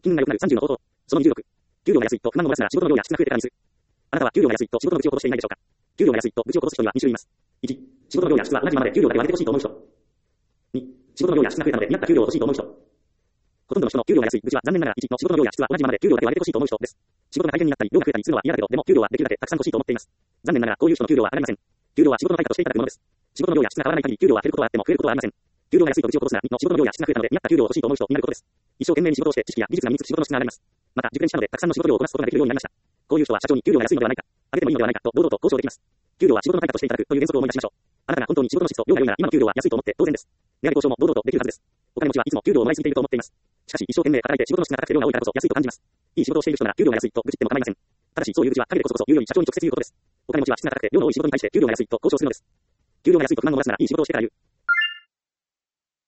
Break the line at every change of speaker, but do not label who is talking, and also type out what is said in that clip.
金運が良くなる30の方法。その26。給料が安いと不満を漏らすなら仕事の量や質が増えてからにする。あなたは給料が安いと仕事の愚痴を殺していないでしょうか。給料が安いと愚痴を殺す人には2種類います。1、仕事の量や質は同じままで給料だけ上げてほしいと思う人。2、仕事の量や質が増えたので見合った給料を欲しいと思う人。ほとんどの人の給料が安い愚痴は残念ながら1の仕事の量や質は同じままで給料だけ上げてほしいと思う人です。仕事が大変になったり量が増えたりするのは嫌だけど、でも給料はできるだけたくさん欲しいと思っています。残念ながらこういう人の給料は上がりません。給料は仕事の対価としていただくものです。仕事の量や質が変わらない限り給料は減ることはあっても増えることはありません。給料が安いと愚痴を殺すなら2の仕事の量や質が増えたので見合った給料を欲しいと思う人になることです。一生懸命に仕事をして知識や技術が身につく仕事の質が上がります。また熟練したのでたくさんの仕事量をこなすことができるようになりました。こういう人は社長に給料が安いのではないか、上げてもいいのではないかと堂々と交渉できます。給料は仕事の対価としていただくという原則を思い出しましょう。あなたが本当に仕事の質と量が良いなら今の給料は安いと思って当然です。値上げ交渉も堂々とできるはずです。お金持ちはいつも給料をもらいすぎていると思っています。しかし一生懸命働いて仕事の質が高くて量が多いからこそ安いと感じます。いい仕事をしている人なら給料が安いと愚痴っても構いません。ただしそういう愚痴は陰でこそこそ言うより社長に直接言うことです。お金持ちは質が高くて量の多い仕事に対して給料が安いと交渉するのです。給料が安いと不満を漏らすならいい仕事をしてから言う。